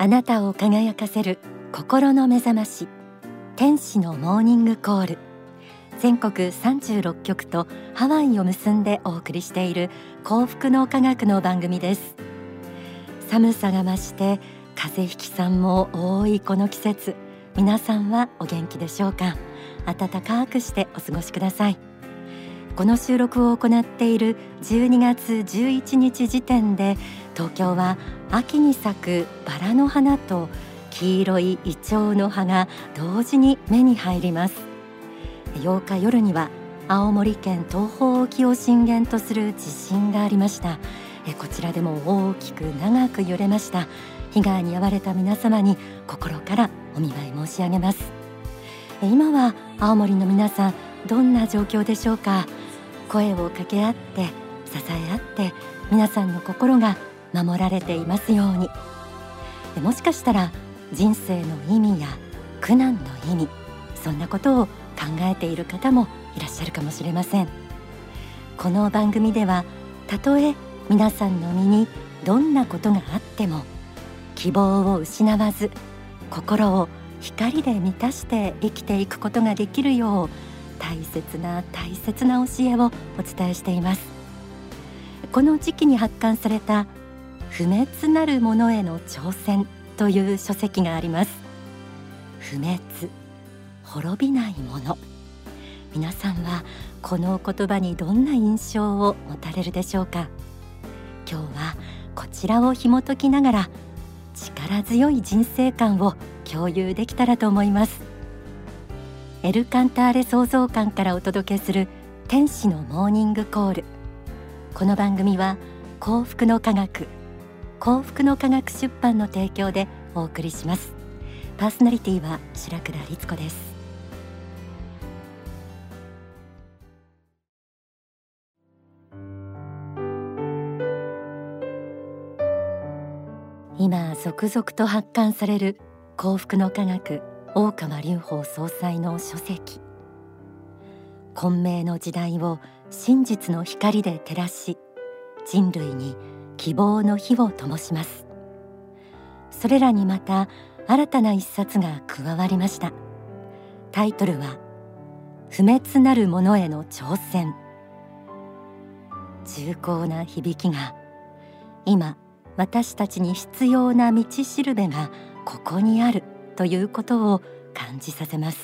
あなたを輝かせる心の目覚まし、天使のモーニングコール。全国36局とハワイを結んでお送りしている幸福の科学の番組です。寒さが増して風邪ひきさんも多いこの季節、皆さんはお元気でしょうか。暖かくしてお過ごしください。この収録を行っている12月11日時点で、東京は秋に咲くバラの花と黄色いイチョウの葉が同時に目に入ります。8日夜には青森県東方沖を震源とする地震がありました。こちらでも大きく長く揺れました。被害に遭われた皆様に心からお見舞い申し上げます。今は青森の皆さん、どんな状況でしょうか。声を掛け合って支え合って皆さんの心が守られていますように。もしかしたら人生の意味や苦難の意味、そんなことを考えている方もいらっしゃるかもしれません。この番組では、たとえ皆さんの身にどんなことがあっても希望を失わず、心を光で満たして生きていくことができるよう、大切な教えをお伝えしています。この時期に発刊された不滅なるものへの挑戦という書籍があります。不滅、滅びないもの。皆さんはこの言葉にどんな印象を持たれるでしょうか。今日はこちらを紐解きながら、力強い人生観を共有できたらと思います。エル・カンターレ創造館からお届けする天使のモーニングコール。この番組は幸福の科学出版の提供でお送りします。パーソナリティは白倉律子です。今続々と発刊される幸福の科学、大川隆法総裁の書籍。混迷の時代を真実の光で照らし、人類に希望の火を灯します。それらにまた新たな一冊が加わりました。タイトルは不滅なるものへの挑戦。重厚な響きが、今私たちに必要な道しるべがここにあるということを感じさせます。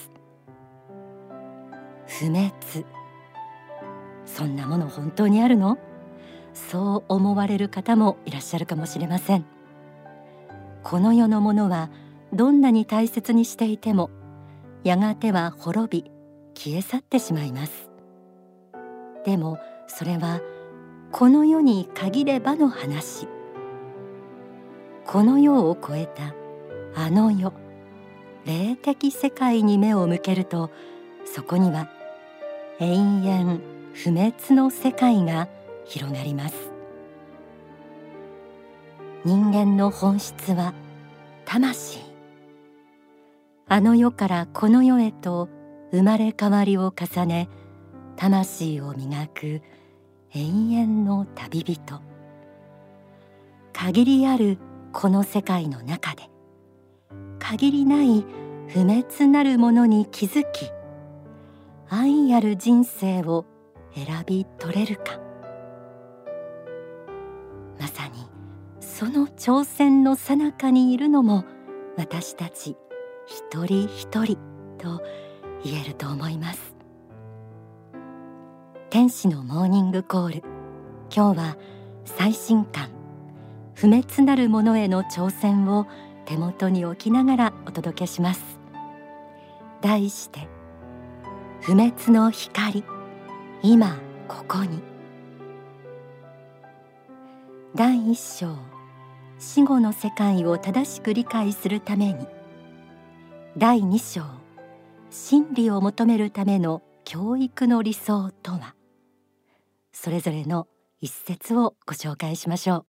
不滅、そんなもの本当にあるの？そう思われる方もいらっしゃるかもしれません。この世のものはどんなに大切にしていても、やがては滅び消え去ってしまいます。でもそれはこの世に限ればの話。この世を超えたあの世、霊的世界に目を向けると、そこには永遠不滅の世界が広がります。人間の本質は魂。あの世からこの世へと生まれ変わりを重ね、魂を磨く永遠の旅人。限りあるこの世界の中で、限りない不滅なるものに気づき、愛ある人生を選び取れるか。まさにその挑戦の最中にいるのも私たち一人一人と言えると思います。天使のモーニングコール。今日は最新刊不滅なるものへの挑戦を手元に置きながらお届けします。題して、不滅の光、今ここに。第一章、死後の世界を正しく理解するために。第二章、真理を求めるための教育の理想とは。それぞれの一節をご紹介しましょう。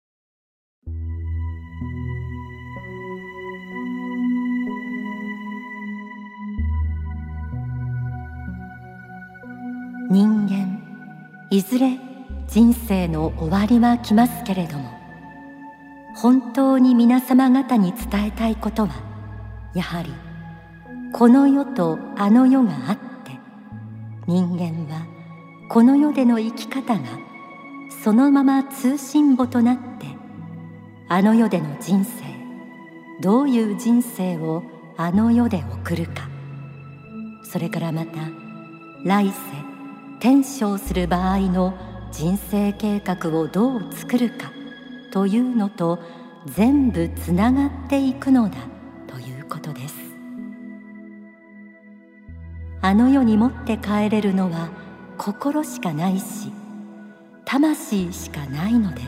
人間、いずれ人生の終わりは来ますけれども、 本当に皆様方に伝えたいことは、やはりこの世とあの世があって、人間はこの世での生き方がそのまま通信簿となって、あの世での人生、どういう人生をあの世で送るか、それからまた来世転生する場合の人生計画をどう作るかというのと全部つながっていくのだということです。あの世に持って帰れるのは心しかないし、魂しかないのです。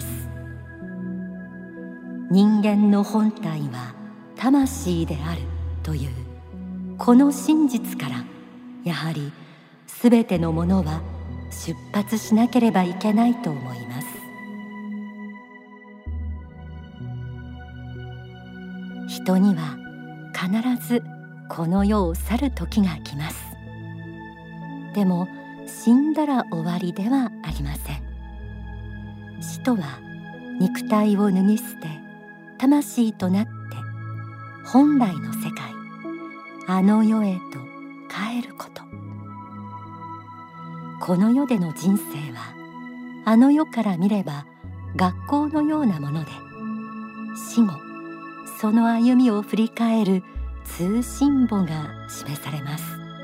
人間の本体は魂であるというこの真実から、やはりすべてのものは出発しなければいけないと思います。人には必ずこの世を去る時が来ます。でも死んだら終わりではありません。死とは肉体を脱ぎ捨て魂となって本来の世界、あの世へと帰ること。この世での人生はあの世から見れば学校のようなもので、死後その歩みを振り返る通信簿が示されます。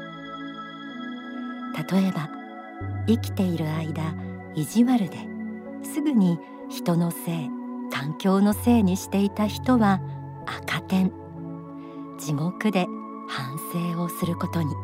例えば生きている間意地悪ですぐに人のせい、環境のせいにしていた人は赤点、地獄で反省をすることに。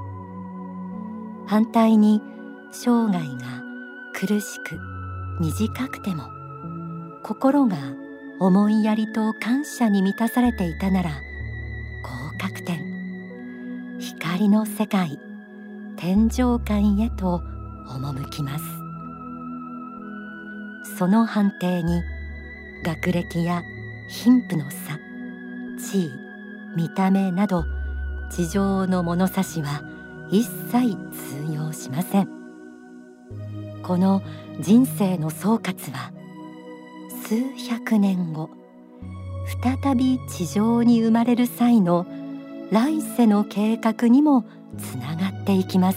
反対に生涯が苦しく短くても心が思いやりと感謝に満たされていたなら合格点、光の世界、天上界へと赴きます。その判定に学歴や貧富の差、地位、見た目など地上の物差しは一切通用しません。この人生の総括は数百年後、再び地上に生まれる際の来世の計画にもつながっていきます。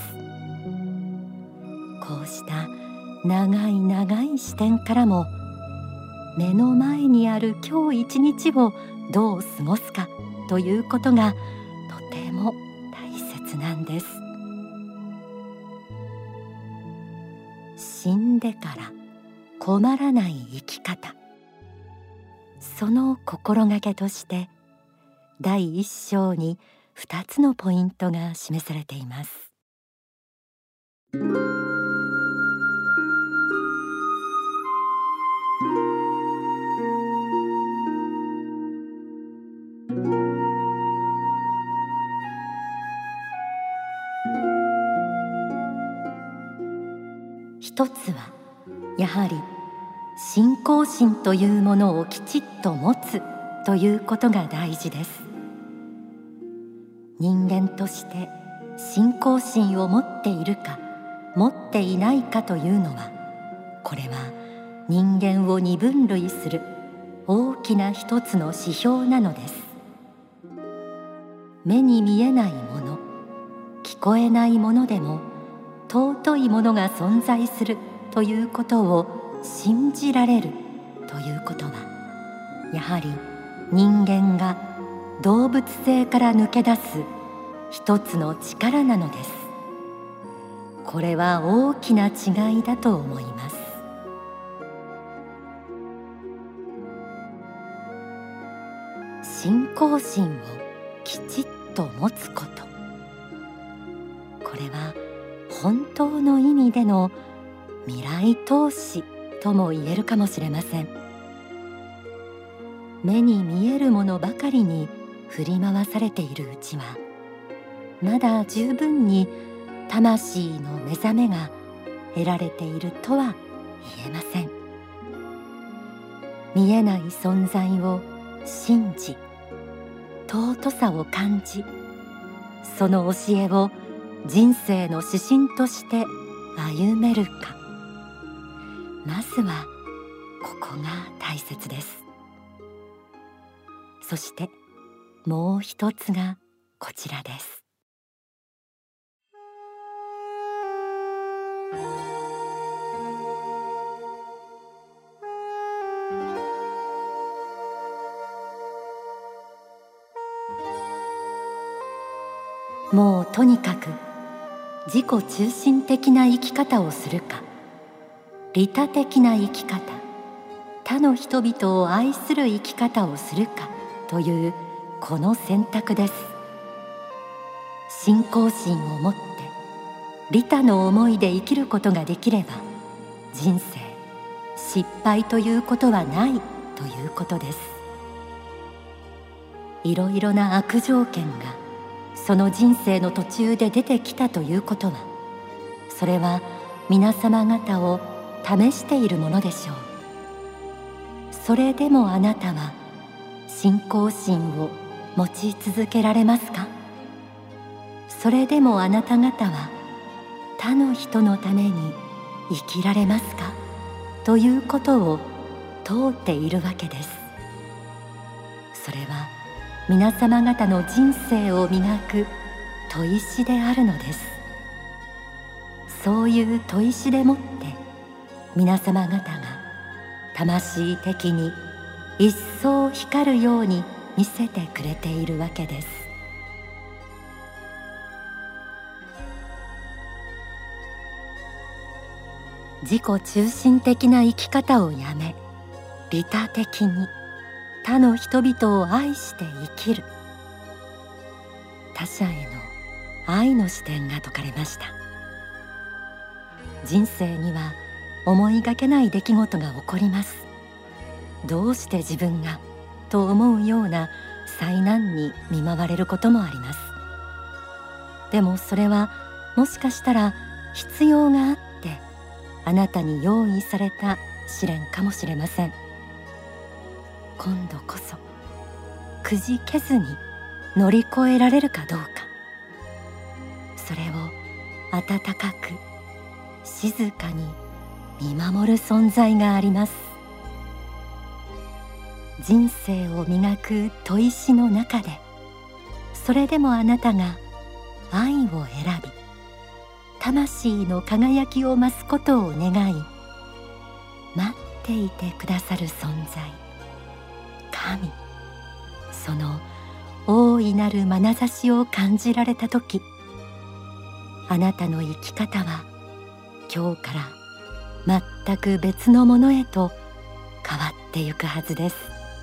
こうした長い長い視点からも、目の前にある今日一日をどう過ごすかということがとても大切なんです。死んでから困らない生き方、その心がけとして第一章に2つのポイントが示されています。一つはやはり信仰心というものをきちっと持つということが大事です。人間として信仰心を持っているか持っていないかというのは、これは人間を二分類する大きな一つの指標なのです。目に見えないもの、聞こえないものでも尊いものが存在するということを信じられるということは、やはり人間が動物性から抜け出す一つの力なのです。これは大きな違いだと思います。信仰心をきちっと持つこと、これは本当の意味での未来投資とも言えるかもしれません。目に見えるものばかりに振り回されているうちは、まだ十分に魂の目覚めが得られているとは言えません。見えない存在を信じ、尊さを感じ、その教えを人生の指針として歩めるか、まずはここが大切です。 そしてもう一つがこちらです。もうとにかく自己中心的な生き方をするか、利他的な生き方、他の人々を愛する生き方をするかというこの選択です。信仰心を持って利他の思いで生きることができれば、人生失敗ということはないということです。いろいろな悪条件がその人生の途中で出てきたということは、それは皆様方を試しているものでしょう。それでもあなたは信仰心を持ち続けられますか？それでもあなた方は他の人のために生きられますかということを問うているわけです。それは皆様方の人生を磨く砥石であるのです。そういう砥石でもって皆様方が魂的に一層光るように見せてくれているわけです。自己中心的な生き方をやめ、利他的に他の人々を愛して生きる。他者への愛の視点が説かれました。人生には思いがけない出来事が起こります。どうして自分がと思うような災難に見舞われることもあります。でもそれはもしかしたら必要があってあなたに用意された試練かもしれません。今度こそくじけずに乗り越えられるかどうか、それを温かく静かに見守る存在があります。人生を磨く砥石の中で、それでもあなたが愛を選び魂の輝きを増すことを願い、待っていてくださる存在、神、その大いなる眼差しを感じられたとき、あなたの生き方は今日から全く別のものへと変わってゆくはずです。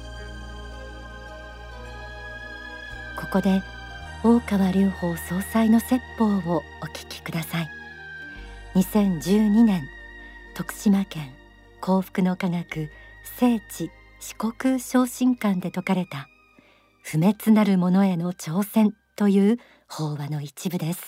ここで大川隆法総裁の説法をお聞きください。2012年徳島県幸福の科学聖地四国昇進館で説かれた不滅なるものへの挑戦という法話の一部です。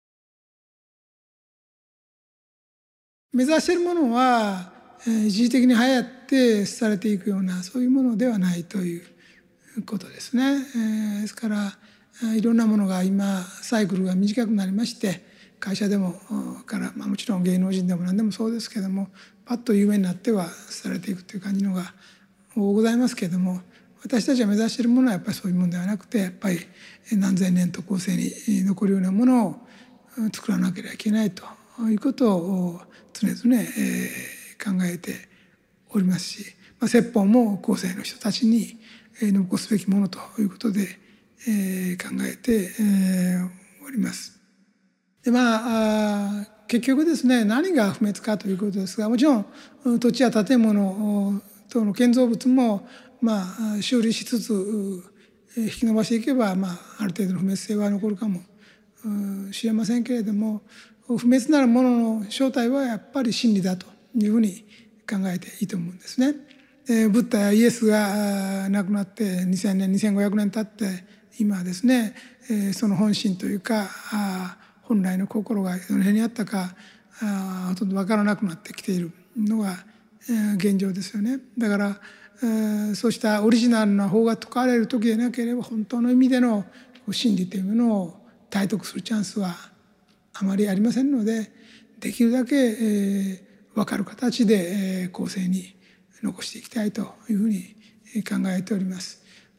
目指しているものは一時的に流行って廃れていくようなそういうものではないということですね。ですからいろんなものが今サイクルが短くなりまして、会社でももちろん芸能人でも何でもそうですけども、パッと有名になってはされていくという感じのが多ございますけれども、私たちが目指しているものはやっぱりそういうものではなくて、やっぱり何千年と後世に残るようなものを作らなければいけないということを常々考えておりますし、説法も後世の人たちに残すべきものということで考えております。で結局ですね、何が不滅かということですが、もちろん土地や建物等の建造物も修理しつつ引き伸ばしていけば、ある程度の不滅性は残るかもしれませんけれども、不滅なるものの正体はやっぱり真理だというふうに考えていいと思うんですね。ブッダやイエスが亡くなって2000年2500年経って今ですね、その本心というか本来の心がどの辺にあったかほとんど分からなくなってきているのが現状ですよね。だからそうしたオリジナルな法が説かれる時でなければ、本当の意味での真理というものを体得するチャンスはあまりありませんので、できるだけ分かる形で後世に残していきたいというふうに考えております。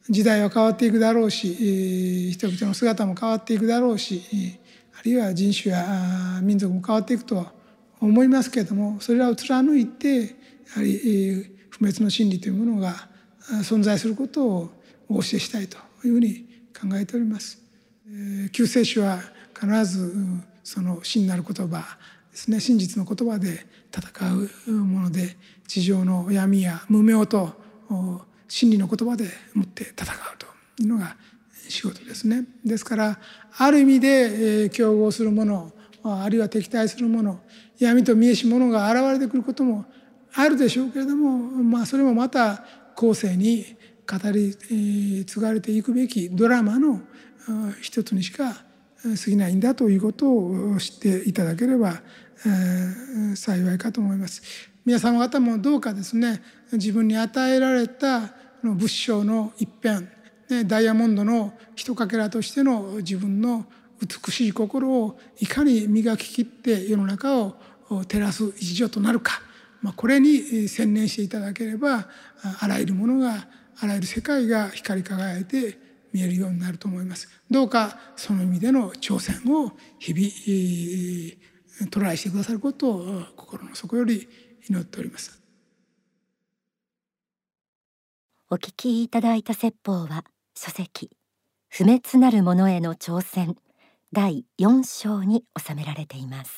時代は変わっていくだろうし、人々の姿も変わっていくだろうし、あるいは人種や民族も変わっていくとは思いますけれども、それらを貫いてやはり不滅の真理というものが存在することをお教えしたいというふうに考えております。救世主は必ずその真なる言葉ですね、真実の言葉で戦うもので、地上の闇や無明と真理の言葉でもって戦うというのが仕事ですね。ですからある意味で競合するもの、あるいは敵対するもの、闇と見えしものが現れてくることもあるでしょうけれども、それもまた後世に語り継がれていくべきドラマの一つにしか過ぎないんだということを知っていただければ幸いかと思います。皆様方もどうかですね、自分に与えられた仏性の一片、ダイヤモンドの一かけらとしての自分の美しい心をいかに磨き切って世の中を照らす一助となるか、これに専念していただければ、あらゆるものが、あらゆる世界が光り輝いて見えるようになると思います。どうかその意味での挑戦を日々トライしてくださることを心の底より祈っております。 お聞きいただいた説法は書籍不滅なるものへの挑戦第4章に収められています。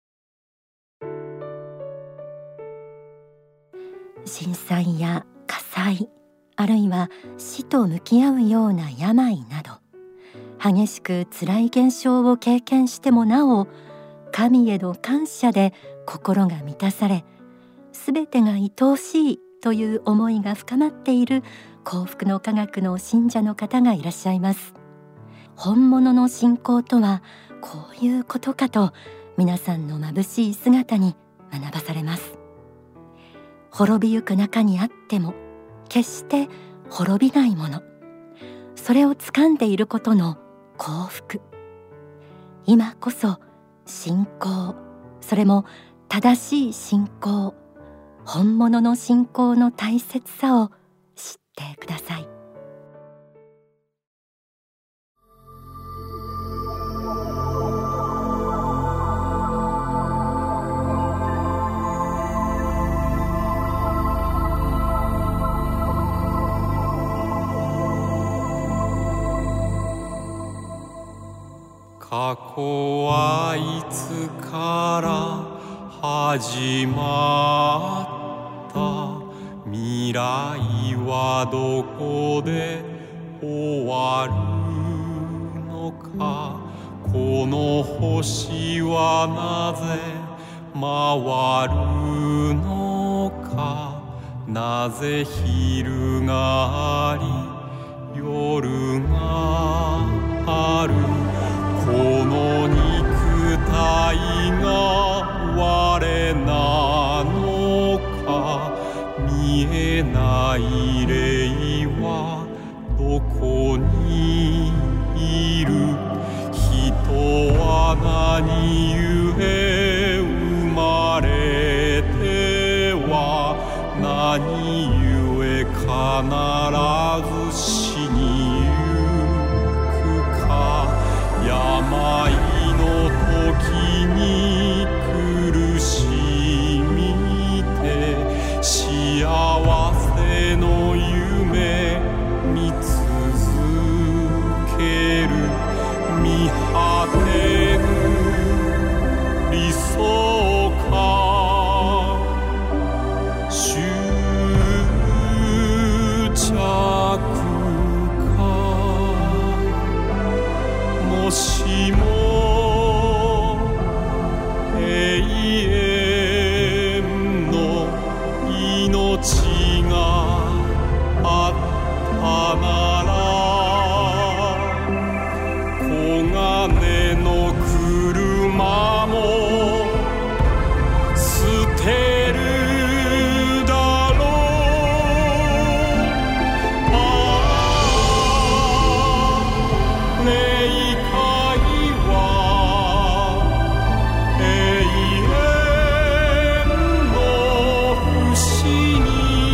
震災や火災、あるいは死と向き合うような病など、激しく辛い現象を経験してもなお、神への感謝で心が満たされ、すべてが愛おしいという思いが深まっている幸福の科学の信者の方がいらっしゃいます。本物の信仰とはこういうことかと、皆さんの眩しい姿に学ばされます。滅びゆく中にあっても決して滅びないもの、それを掴んでいることの幸福、今こそ信仰、それも正しい信仰、本物の信仰の大切さを知ってください。 過去はいつから始まった、未来はどこで終わるのか、この星はなぜ回るのか、なぜ昼があり夜がある、この肉体が我なのか、見えない霊はどこにいる、人は何故生まれては何故必ず死にゆくか、病の時に苦しみて幸せの夢見続ける、見果てぬ理想か執着か、もしも永遠の命があったなら、黄金の車も捨てるだろう。ああ、霊界は永遠の不死に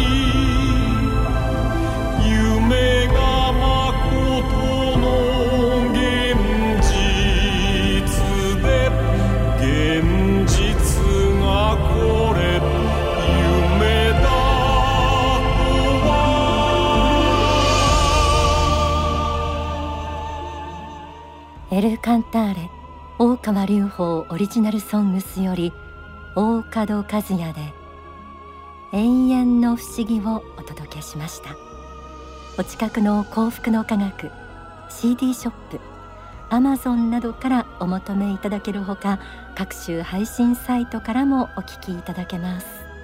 ンターレ大川隆法オリジナルソングスより大門和也で永遠の不思議をお届けしました。お近くの幸福の科学 CD ショップ、Amazon などからお求めいただけるほか、各種配信サイトからもお聞きいただけます。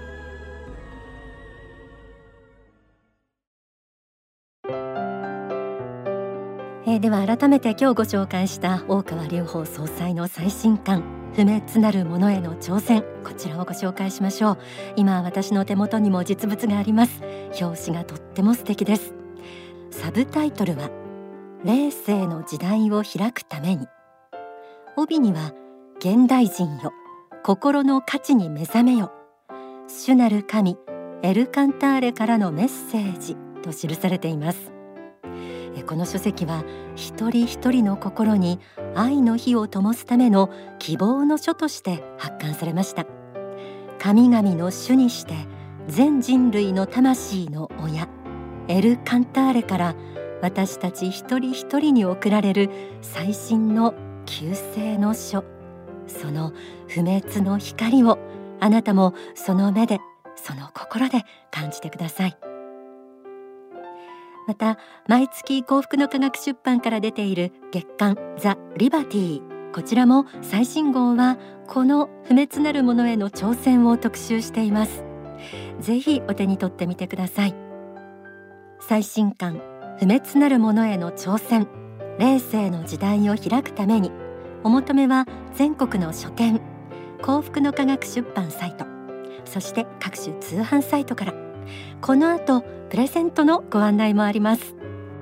では改めて今日ご紹介した大川隆法総裁の最新刊不滅なるものへの挑戦、こちらをご紹介しましょう。今私の手元にも実物があります。表紙がとっても素敵です。サブタイトルは霊世の時代を開くために、帯には現代人よ心の価値に目覚めよ、主なる神エルカンターレからのメッセージと記されています。この書籍は一人一人の心に愛の火を灯すための希望の書として発刊されました。神々の主にして全人類の魂の親エルカンターレから私たち一人一人に贈られる最新の救世の書、その不滅の光をあなたもその目でその心で感じてください。また毎月幸福の科学出版から出ている月刊ザ・リバティ、こちらも最新号はこの不滅なるものへの挑戦を特集しています。ぜひお手に取ってみてください。最新刊不滅なるものへの挑戦、霊世の時代を開くために、お求めは全国の書店、幸福の科学出版サイト、そして各種通販サイトから。この後プレゼントのご案内もあります。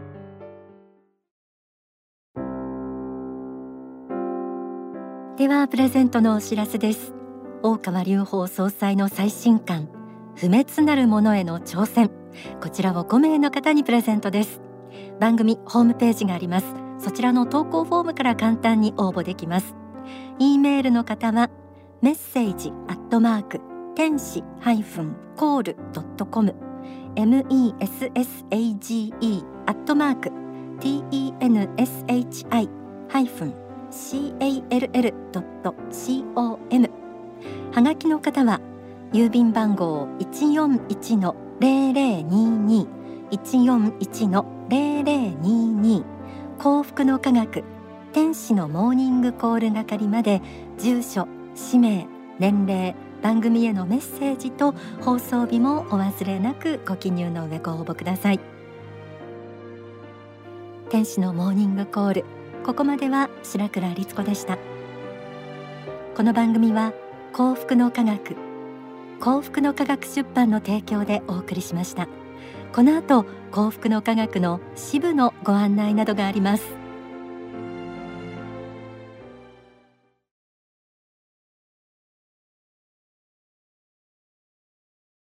ではプレゼントのお知らせです。大川隆法総裁の最新刊不滅なるものへの挑戦、こちらを5名の方にプレゼントです。番組ホームページがあります。そちらの投稿フォームから簡単に応募できます。 E メールの方はメッセージ天使-call.com messagi-tenshi-call.com、 はがきの方は郵便番号 141-0022 141-0022 幸福の科学天使のモーニングコール係まで、住所、氏名、年齢、番組へのメッセージと放送日もお忘れなくご記入の上ご応募ください。天使のモーニングコール、ここまでは白倉律子でした。この番組は幸福の科学出版の提供でお送りしました。この後幸福の科学の支部のご案内などがあります。